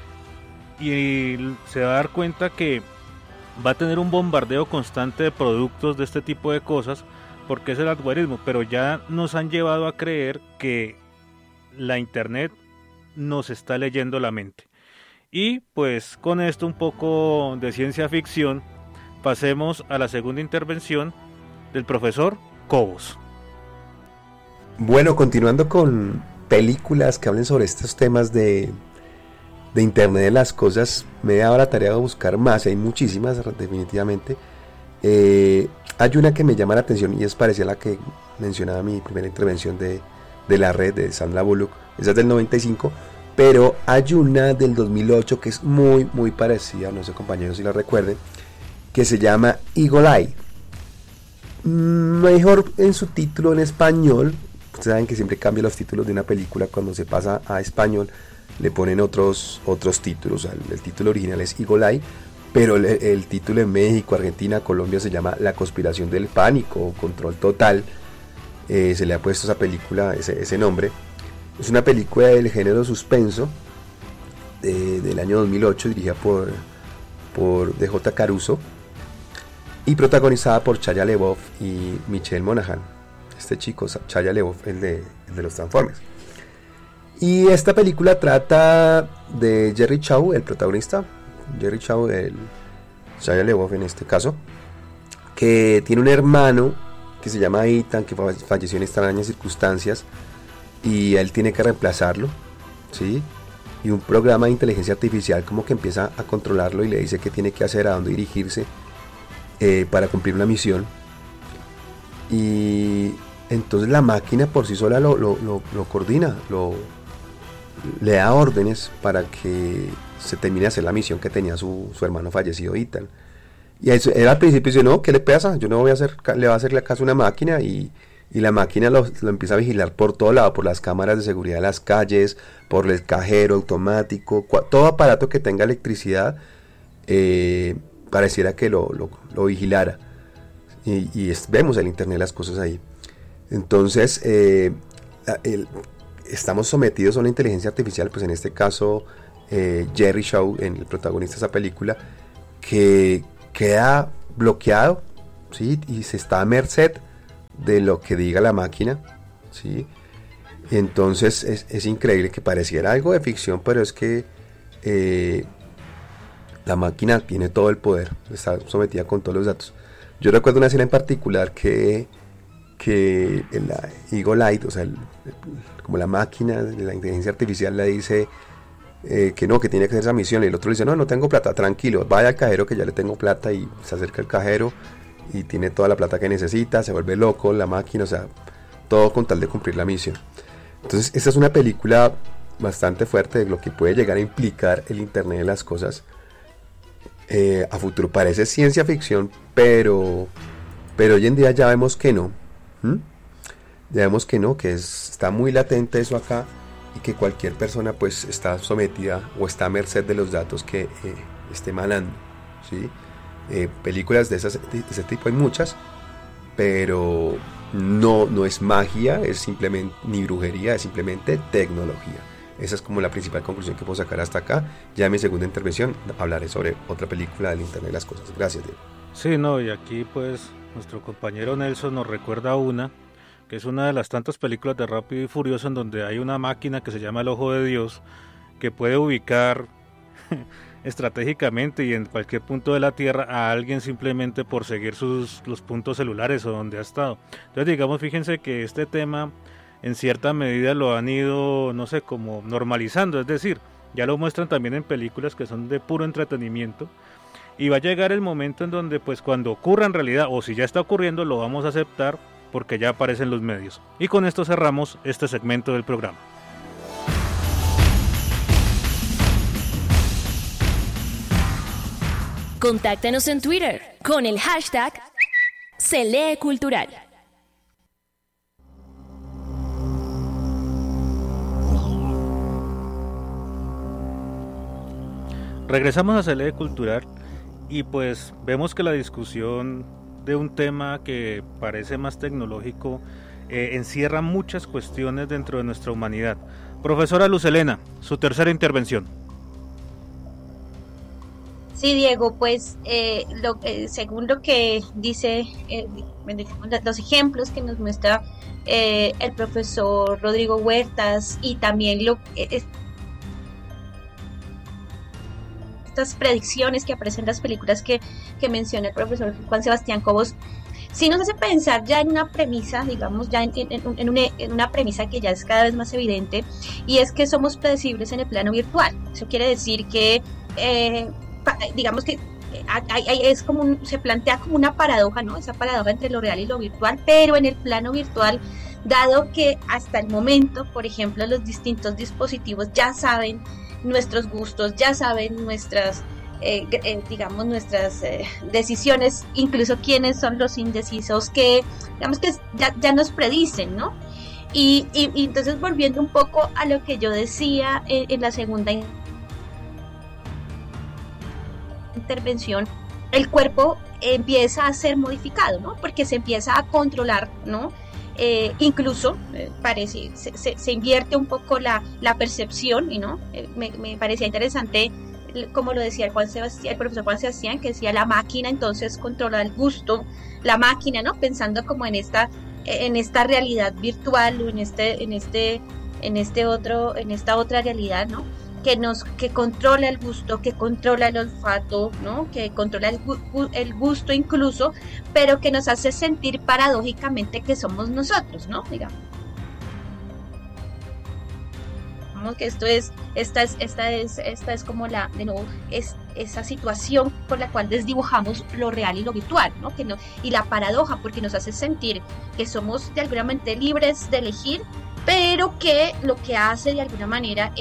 y se va a dar cuenta que va a tener un bombardeo constante de productos de este tipo de cosas, porque es el algoritmo. Pero ya nos han llevado a creer que la internet nos está leyendo la mente. Y pues con esto un poco de ciencia ficción, pasemos a la segunda intervención del profesor Cobos. Bueno, continuando con películas que hablen sobre estos temas de Internet de las cosas, me he dado la tarea de buscar más, hay muchísimas definitivamente. Hay una que me llama la atención y es parecida a la que mencionaba en mi primera intervención de la red de Sandra Bullock. Esa es del 95, pero hay una del 2008 que es muy parecida, no sé compañeros si la recuerden, que se llama Eagle Eye. Mejor en su título en español. Ustedes saben que siempre cambia los títulos de una película cuando se pasa a español, le ponen otros títulos. El título original es Eagle Eye, pero el título en México, Argentina, Colombia se llama La conspiración del pánico o Control Total. Se le ha puesto a esa película ese nombre. Es una película del género suspenso del año 2008, dirigida por DJ Caruso y protagonizada por Shia LaBeouf y Michelle Monaghan. Este chico, Shia LaBeouf, el de los Transformers. Y esta película trata de Jerry Chau, el protagonista, Jerry Chau, Shia LaBeouf en este caso, que tiene un hermano que se llama Ethan, que falleció en extrañas circunstancias, y él tiene que reemplazarlo, ¿sí? Y un programa de inteligencia artificial como que empieza a controlarlo y le dice qué tiene que hacer, a dónde dirigirse para cumplir una misión. Y entonces la máquina por sí sola lo coordina, le da órdenes para que se termine de hacer la misión que tenía su hermano fallecido Ethan. Y él al principio dice, no, ¿qué le pasa? Yo no voy a hacer, le va a hacerle caso a una máquina, y y la máquina lo empieza a vigilar por todo lado, por las cámaras de seguridad de las calles, por el cajero automático, todo aparato que tenga electricidad pareciera que lo vigilara, y vemos el Internet de las cosas ahí. Entonces estamos sometidos a una inteligencia artificial, pues en este caso Jerry Shaw, el protagonista de esa película, que queda bloqueado, ¿sí? Y se está a merced de lo que diga la máquina, ¿sí? Entonces es increíble, que pareciera algo de ficción, pero es que la máquina tiene todo el poder, está sometida con todos los datos. Yo recuerdo una escena en particular que la Eagle Eye, o sea, como la máquina de la inteligencia artificial le dice que no, que tiene que hacer esa misión, y el otro le dice, no tengo plata, tranquilo, vaya al cajero que ya le tengo plata, y se acerca al cajero y tiene toda la plata que necesita, se vuelve loco la máquina, o sea, todo con tal de cumplir la misión. Entonces esta es una película bastante fuerte de lo que puede llegar a implicar el Internet de las cosas a futuro. Parece ciencia ficción, pero hoy en día ya vemos que no. Ya vemos que no, que está muy latente eso acá, y que cualquier persona pues está sometida o está a merced de los datos que esté emanando, ¿sí? Películas de ese tipo hay muchas, pero no es magia, es simplemente ni brujería, es simplemente tecnología. Esa es como la principal conclusión que puedo sacar hasta acá. Ya en mi segunda intervención hablaré sobre otra película del Internet de las cosas. Gracias, Diego. Sí, no, y aquí pues nuestro compañero Nelson nos recuerda una, que es una de las tantas películas de Rápido y Furioso en donde hay una máquina que se llama el Ojo de Dios, que puede ubicar estratégicamente y en cualquier punto de la Tierra a alguien simplemente por seguir los puntos celulares o donde ha estado. Entonces, digamos, fíjense que este tema en cierta medida lo han ido, no sé, como normalizando, es decir, ya lo muestran también en películas que son de puro entretenimiento, y va a llegar el momento en donde pues cuando ocurra en realidad, o si ya está ocurriendo, lo vamos a aceptar porque ya aparecen los medios. Y con esto cerramos este segmento del programa. Contáctanos en Twitter con el hashtag #CeleCultural. Regresamos a Cele Cultural y pues vemos que la discusión de un tema que parece más tecnológico encierra muchas cuestiones dentro de nuestra humanidad. Profesora Luz Helena, su tercera intervención. Sí, Diego, pues según lo que dice los ejemplos que nos muestra el profesor Rodrigo Huertas, y también estas predicciones que aparecen en las películas que menciona el profesor Juan Sebastián Cobos, sí nos hace pensar ya en una premisa, digamos, ya en una premisa que ya es cada vez más evidente, y es que somos predecibles en el plano virtual. Eso quiere decir que digamos que es como se plantea como una paradoja, ¿no? Esa paradoja entre lo real y lo virtual, pero en el plano virtual, dado que hasta el momento, por ejemplo, los distintos dispositivos ya saben nuestros gustos, ya saben nuestras decisiones, incluso quiénes son los indecisos, que digamos que ya nos predicen, ¿no? Y entonces, volviendo un poco a lo que yo decía en la segunda intervención, el cuerpo empieza a ser modificado, ¿no? Porque se empieza a controlar, ¿no? Incluso se invierte un poco la percepción, ¿no? Me parecía interesante, como lo decía el profesor Juan Sebastián, que decía la máquina entonces controla el gusto, la máquina, ¿no? Pensando como en esta realidad virtual, o en esta otra realidad, ¿no? Que controla el gusto, que controla el olfato, ¿no? Que controla el gusto incluso, pero que nos hace sentir paradójicamente que somos nosotros, ¿no? Digamos que esta es como esa situación por la cual desdibujamos lo real y lo virtual, ¿no? Y la paradoja, porque nos hace sentir que somos de alguna manera libres de elegir, pero que lo que hace de alguna manera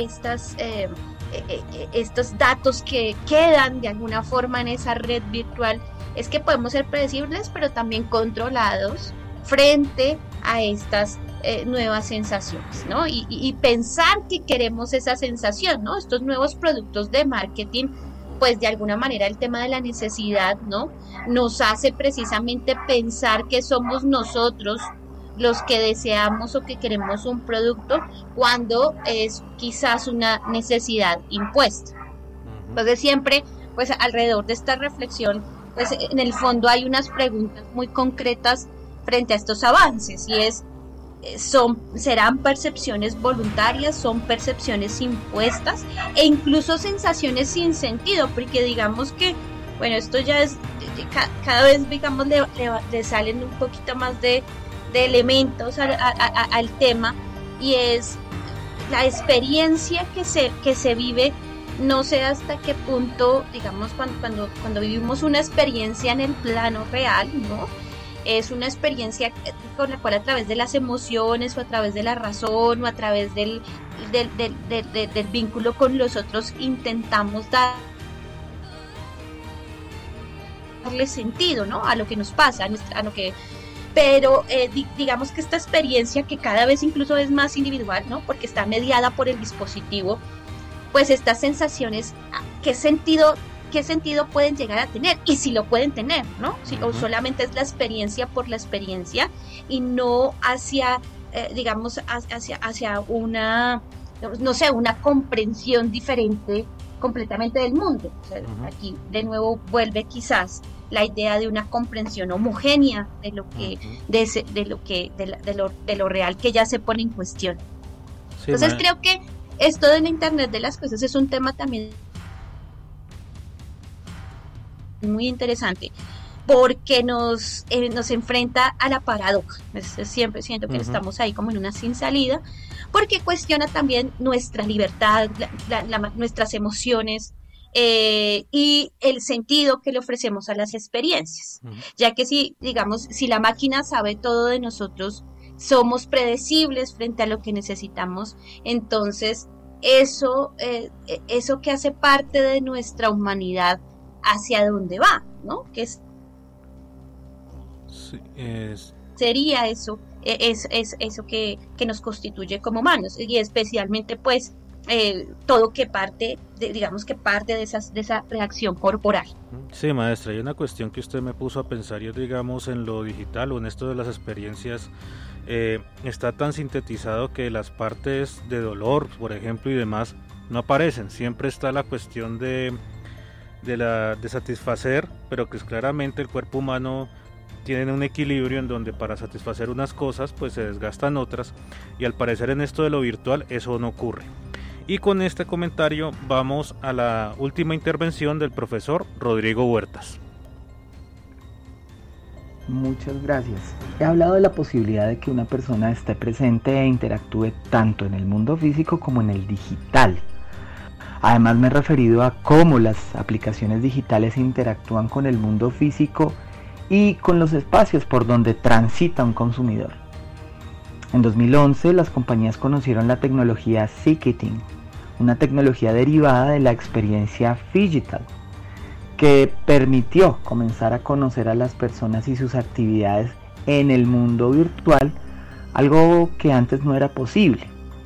estos datos que quedan de alguna forma en esa red virtual es que podemos ser predecibles, pero también controlados frente a estas nuevas sensaciones, ¿no? Y pensar que queremos esa sensación, ¿no? Estos nuevos productos de marketing, pues de alguna manera el tema de la necesidad, ¿no? Nos hace precisamente pensar que somos nosotros los que deseamos o que queremos un producto cuando es quizás una necesidad impuesta. Entonces siempre, pues alrededor de esta reflexión, pues en el fondo hay unas preguntas muy concretas frente a estos avances, y es, ¿serán percepciones voluntarias? ¿Son percepciones impuestas? E incluso sensaciones sin sentido, porque digamos que, bueno, esto ya es, cada vez, digamos, le salen un poquito más de elementos al tema, y es la experiencia que se vive. No sé hasta qué punto, digamos, cuando vivimos una experiencia en el plano real, ¿no? Es una experiencia con la cual a través de las emociones o a través de la razón o a través del vínculo con los otros intentamos darle sentido, ¿no? A lo que nos pasa, a lo que... Pero digamos que esta experiencia, que cada vez incluso es más individual, ¿no? Porque está mediada por el dispositivo, pues estas sensaciones, ¿qué sentido pueden llegar a tener? Y si lo pueden tener, ¿no? Si, o solamente es la experiencia por la experiencia y no hacia, digamos, hacia una, no sé, una comprensión diferente completamente del mundo. O sea, aquí de nuevo vuelve quizás la idea de una comprensión homogénea de lo que, de lo real que ya se pone en cuestión. Sí, entonces creo que esto del Internet de las cosas es un tema también muy interesante, porque nos enfrenta a la paradoja. Siempre siento que estamos ahí como en una sin salida, porque cuestiona también nuestra libertad, nuestras emociones, y el sentido que le ofrecemos a las experiencias, ya que si la máquina sabe todo de nosotros, somos predecibles frente a lo que necesitamos, entonces eso que hace parte de nuestra humanidad, ¿hacia dónde va? ¿No? ¿Qué sería eso? Es eso que nos constituye como humanos, y especialmente pues todo que parte de esa reacción corporal. Sí, maestra, hay una cuestión que usted me puso a pensar, y es, digamos, en lo digital o en esto de las experiencias, está tan sintetizado que las partes de dolor, por ejemplo, y demás, no aparecen. Siempre está la cuestión de satisfacer, pero que es claramente el cuerpo humano tiene un equilibrio en donde para satisfacer unas cosas pues se desgastan otras, y al parecer en esto de lo virtual eso no ocurre. Y con este comentario vamos a la última intervención del profesor Rodrigo Huertas. Muchas gracias. He hablado de la posibilidad de que una persona esté presente e interactúe tanto en el mundo físico como en el digital. Además me he referido a cómo las aplicaciones digitales interactúan con el mundo físico y con los espacios por donde transita un consumidor. En 2011 las compañías conocieron la tecnología Ticketing, una tecnología derivada de la experiencia Phygital, que permitió comenzar a conocer a las personas y sus actividades en el mundo virtual, algo que antes no era posible.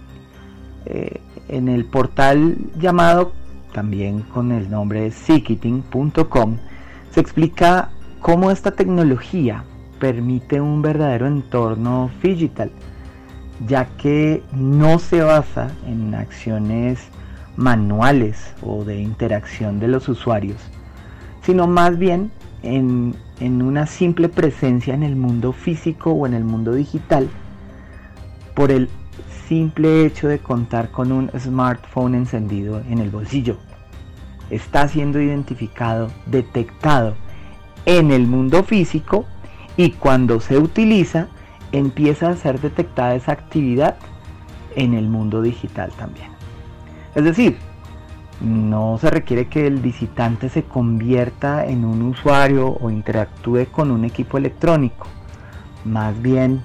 En el portal llamado, también con el nombre de Ticketing.com, se explica cómo esta tecnología permite un verdadero entorno digital, ya que no se basa en acciones manuales o de interacción de los usuarios, sino más bien en una simple presencia en el mundo físico o en el mundo digital, por el simple hecho de contar con un smartphone encendido en el bolsillo. Está siendo identificado, detectado en el mundo físico, y cuando se utiliza empieza a ser detectada esa actividad en el mundo digital también. Es decir, no se requiere que el visitante se convierta en un usuario o interactúe con un equipo electrónico. Más bien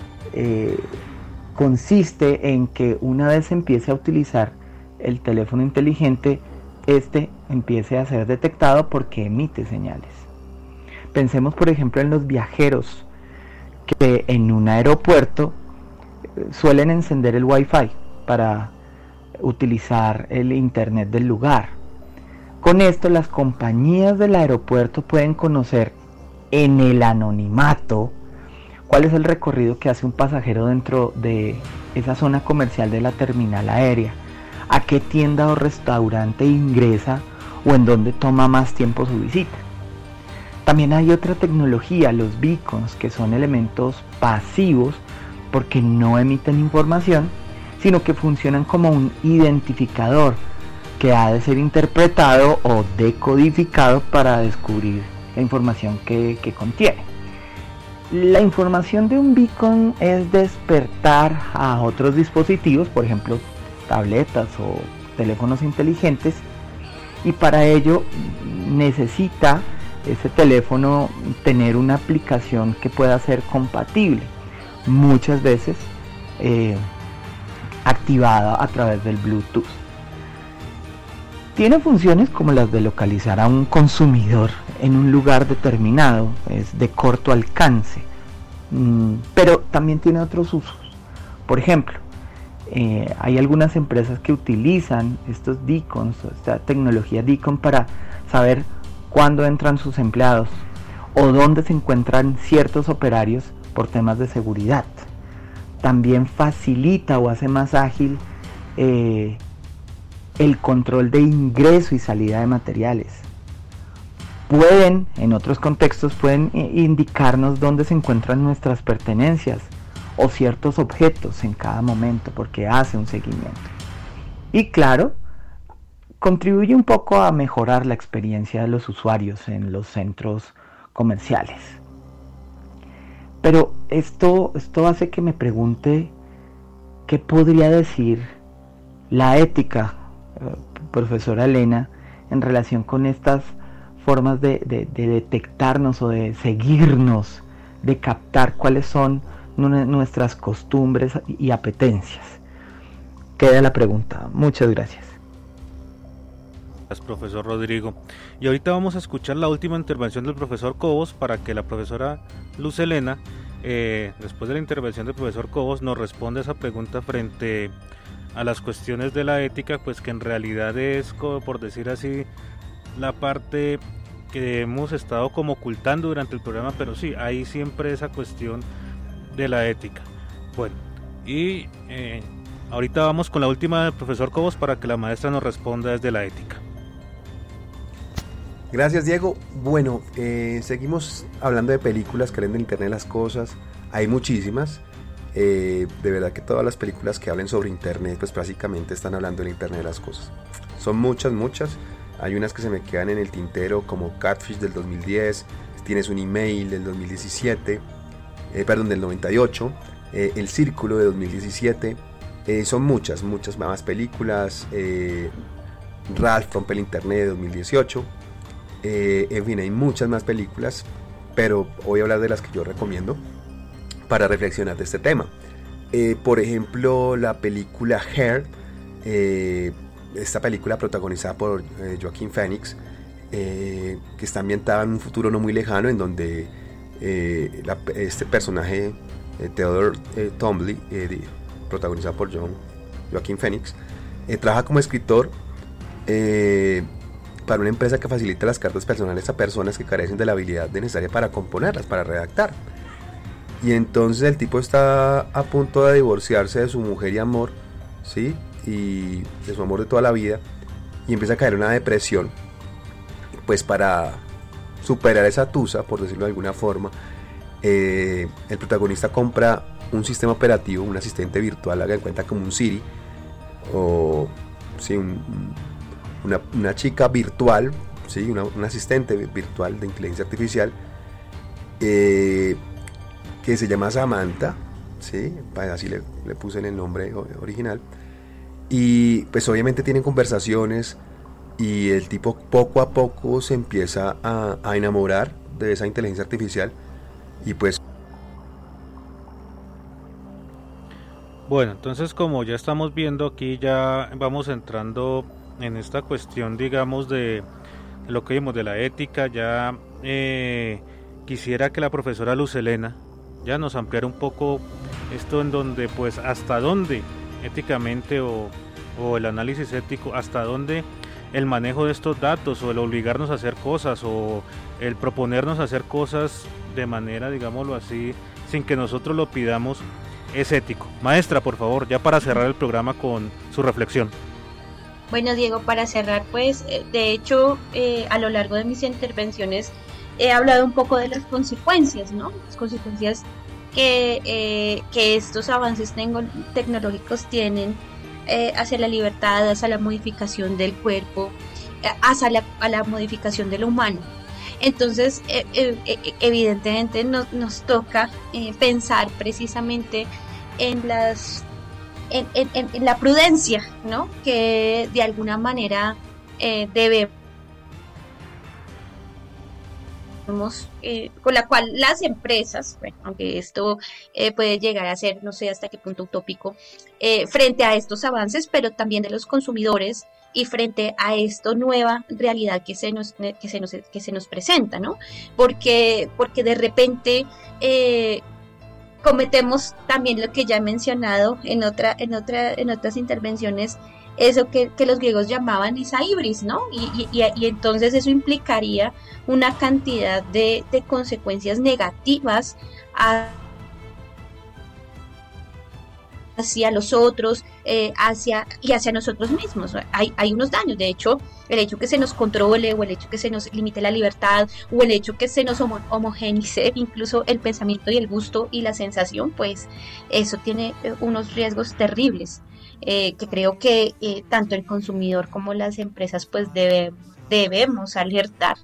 consiste en que una vez empiece a utilizar el teléfono inteligente, este empiece a ser detectado porque emite señales. Pensemos por ejemplo en los viajeros que en un aeropuerto suelen encender el Wi-Fi para utilizar el internet del lugar. Con esto las compañías del aeropuerto pueden conocer en el anonimato cuál es el recorrido que hace un pasajero dentro de esa zona comercial de la terminal aérea, a qué tienda o restaurante ingresa o en dónde toma más tiempo su visita. También hay otra tecnología, los beacons, que son elementos pasivos porque no emiten información, sino que funcionan como un identificador que ha de ser interpretado o decodificado para descubrir la información que contiene. La información de un beacon es despertar a otros dispositivos, por ejemplo tabletas o teléfonos inteligentes, y para ello necesita ese teléfono tener una aplicación que pueda ser compatible, muchas veces activada a través del Bluetooth. Tiene funciones como las de localizar a un consumidor en un lugar determinado, es de corto alcance, pero también tiene otros usos. Por ejemplo, hay algunas empresas que utilizan estos beacons, esta tecnología beacon, para saber cuándo entran sus empleados o dónde se encuentran ciertos operarios por temas de seguridad. También facilita o hace más ágil el control de ingreso y salida de materiales. En otros contextos, pueden indicarnos dónde se encuentran nuestras pertenencias o ciertos objetos en cada momento, porque hace un seguimiento. Y claro, contribuye un poco a mejorar la experiencia de los usuarios en los centros comerciales. Pero esto hace que me pregunte qué podría decir la ética, profesora Elena, en relación con estas formas de detectarnos o de seguirnos, de captar cuáles son nuestras costumbres y apetencias. Queda la pregunta. Muchas gracias. Gracias, profesor Rodrigo. Y ahorita vamos a escuchar la última intervención del profesor Cobos para que la profesora Luz Elena, después de la intervención del profesor Cobos, nos responda esa pregunta frente a las cuestiones de la ética, pues que en realidad es, por decir así, la parte que hemos estado como ocultando durante el programa, pero sí, hay siempre esa cuestión de la ética. Bueno, y ahorita vamos con la última del profesor Cobos para que la maestra nos responda desde la ética. Gracias, Diego. Bueno, seguimos hablando de películas que hablan del Internet de las cosas. Hay muchísimas. De verdad que todas las películas que hablen sobre Internet, pues básicamente están hablando del Internet de las cosas. Son muchas. Hay unas que se me quedan en el tintero, como Catfish del 2010, Tienes un email del 2017, del 98, El Círculo de 2017. Son muchas más películas. Ralph rompe el Internet de 2018. En fin, hay muchas más películas, pero voy a hablar de las que yo recomiendo para reflexionar de este tema. Por ejemplo, la película Hair, esta película protagonizada por Joaquin Phoenix, que está ambientada en un futuro no muy lejano, en donde este personaje, Theodore Twombly, protagonizado por Joaquin Phoenix, trabaja como escritor para una empresa que facilita las cartas personales a personas que carecen de la habilidad necesaria para componerlas, para redactar. Y entonces el tipo está a punto de divorciarse de su mujer y amor, ¿sí? Y de su amor de toda la vida, y empieza a caer en una depresión. Pues para superar esa tusa, por decirlo de alguna forma, el protagonista compra un sistema operativo, un asistente virtual, haga en cuenta como un Siri, o sí, una chica virtual, ¿sí? un asistente virtual de inteligencia artificial, que se llama Samantha, ¿sí? Así le puse en el nombre original. Y pues obviamente tienen conversaciones, y el tipo poco a poco se empieza a enamorar de esa inteligencia artificial. Y pues bueno, entonces, como ya estamos viendo aquí, ya vamos entrando en esta cuestión, digamos, de lo que vimos de la ética. Ya quisiera que la profesora Luz Elena ya nos ampliará un poco esto, en donde pues hasta dónde éticamente o el análisis ético, hasta dónde el manejo de estos datos o el obligarnos a hacer cosas o el proponernos hacer cosas de manera, digámoslo así, sin que nosotros lo pidamos, es ético. Maestra, por favor, ya para cerrar el programa con su reflexión. Bueno, Diego, para cerrar, pues, de hecho, a lo largo de mis intervenciones he hablado un poco de las consecuencias, ¿no? Las consecuencias que estos avances tecnológicos tienen hacia la libertad, hacia la modificación del cuerpo, hacia la modificación de lo humano. Entonces, evidentemente nos toca pensar precisamente en la prudencia, ¿no? Que de alguna manera debemos, con la cual las empresas, bueno, aunque esto puede llegar a ser, no sé hasta qué punto utópico, frente a estos avances, pero también de los consumidores y frente a esta nueva realidad que se nos presenta, ¿no? Porque de repente cometemos también lo que ya he mencionado en otras intervenciones, eso que los griegos llamaban esa ibris, ¿no? Y entonces eso implicaría una cantidad de consecuencias negativas hacia los otros, hacia nosotros mismos. Hay unos daños. De hecho, el hecho que se nos controle, o el hecho que se nos limite la libertad, o el hecho que se nos homogeneice incluso el pensamiento y el gusto y la sensación, pues eso tiene unos riesgos terribles, que creo que tanto el consumidor como las empresas pues debemos alertar.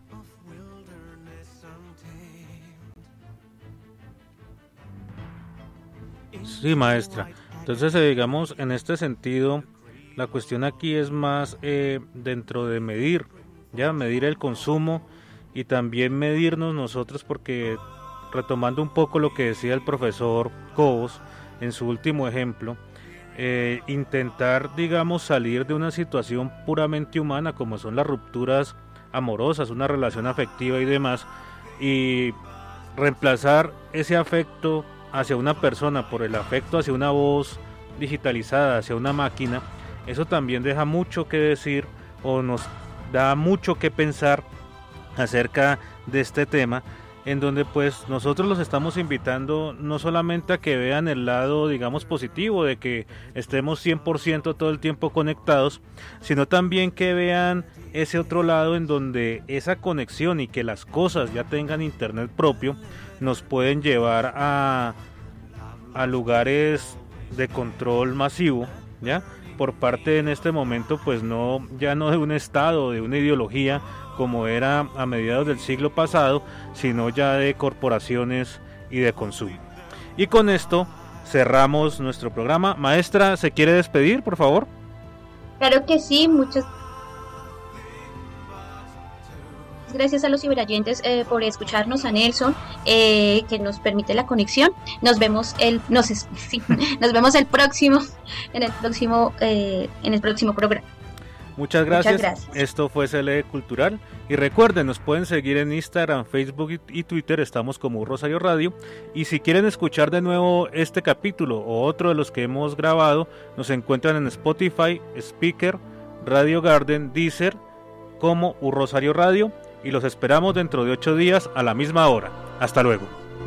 Sí, maestra. Entonces, digamos, en este sentido, la cuestión aquí es más dentro de medir el consumo y también medirnos nosotros, porque retomando un poco lo que decía el profesor Cobos en su último ejemplo, intentar, digamos, salir de una situación puramente humana como son las rupturas amorosas, una relación afectiva y demás, y reemplazar ese afecto hacia una persona por el afecto hacia una voz digitalizada, hacia una máquina. Eso también deja mucho que decir o nos da mucho que pensar acerca de este tema, en donde pues nosotros los estamos invitando no solamente a que vean el lado, digamos, positivo de que estemos 100% todo el tiempo conectados, sino también que vean ese otro lado en donde esa conexión y que las cosas ya tengan internet propio nos pueden llevar a lugares de control masivo, ¿ya? Por parte en este momento pues ya no de un estado, de una ideología como era a mediados del siglo pasado, sino ya de corporaciones y de consumo. Y con esto cerramos nuestro programa. Maestra, ¿se quiere despedir, por favor? Claro que sí, muchas gracias a los ciberayentes por escucharnos, a Nelson, que nos permite la conexión. Nos vemos el próximo programa. Muchas gracias. Esto fue CLE Cultural. Y recuerden, nos pueden seguir en Instagram, Facebook y Twitter. Estamos como Rosario Radio. Y si quieren escuchar de nuevo este capítulo o otro de los que hemos grabado, nos encuentran en Spotify, Speaker, Radio Garden, Deezer, como Rosario Radio. Y los esperamos dentro de 8 días a la misma hora. Hasta luego.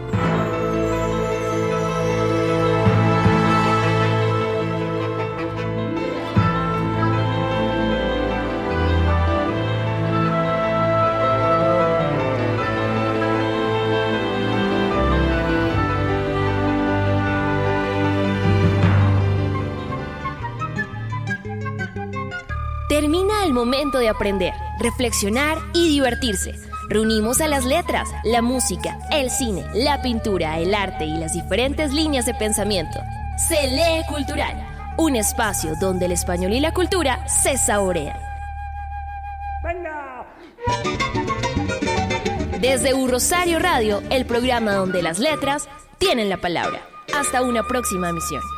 Termina el momento de aprender, reflexionar y divertirse. Reunimos a las letras, la música, el cine, la pintura, el arte y las diferentes líneas de pensamiento. CLE Cultural, un espacio donde el español y la cultura se saborean. ¡Venga! Desde Rosario Radio, el programa donde las letras tienen la palabra. Hasta una próxima emisión.